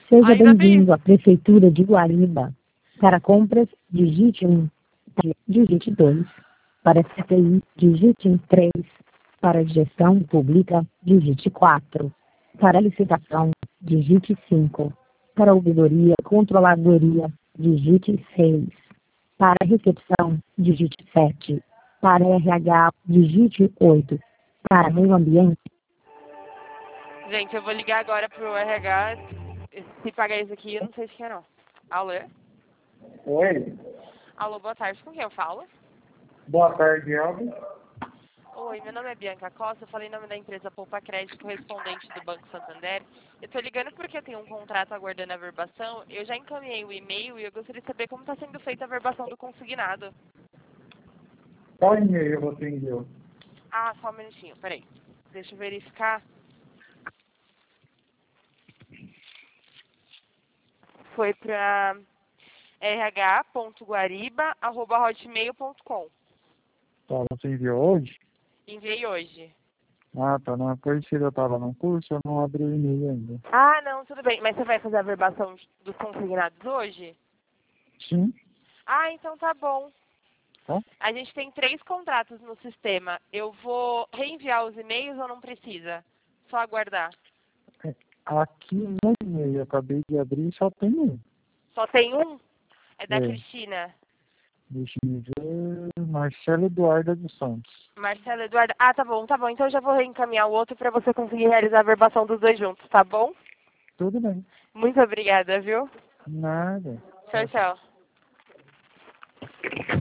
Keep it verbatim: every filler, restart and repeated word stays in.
Seja bem-vindo à Prefeitura de Guariba. Para compras, digite um. Digite dois. Para C T I, digite três. Para gestão pública, digite quatro. Para licitação, digite cinco. Para ouvidoria e controladoria, digite seis. Para recepção, digite sete. Para R H, digite oito. Para meio ambiente. Gente, eu vou ligar agora pro R H. Se pagar isso aqui, eu não sei se quer não. Alô? Oi. Alô, boa tarde. Com quem eu falo? Boa tarde, Elvis. Oi, meu nome é Bianca Costa. Eu falei em nome da empresa Poupa Crédito, correspondente do Banco Santander. Eu tô ligando porque eu tenho um contrato aguardando a verbação. Eu já encaminhei o e-mail e eu gostaria de saber como está sendo feita a verbação do consignado. Qual e-mail você enviou? Ah, só um minutinho, peraí. Deixa eu verificar. Foi para r h ponto guariba arroba hotmail ponto com. Tá, você enviou hoje? Enviei hoje. Ah, tá. Não, pois se eu tava no curso, eu não abri o e-mail ainda. Ah, não, tudo bem. Mas você vai fazer a verbação dos consignados hoje? Sim. Ah, então tá bom. Tá? A gente tem três contratos no sistema. Eu vou reenviar os e-mails ou não precisa? Só aguardar. É, aqui no e-mail, eu acabei de abrir, só tem um. Só tem um? É da É. Cristina. Deixa eu ver. Marcelo Eduardo dos Santos. Marcelo Eduardo. Ah, tá bom, tá bom. Então eu já vou reencaminhar o outro para você conseguir realizar a verbação dos dois juntos, tá bom? Tudo bem. Muito obrigada, viu? Nada. Tchau, tchau.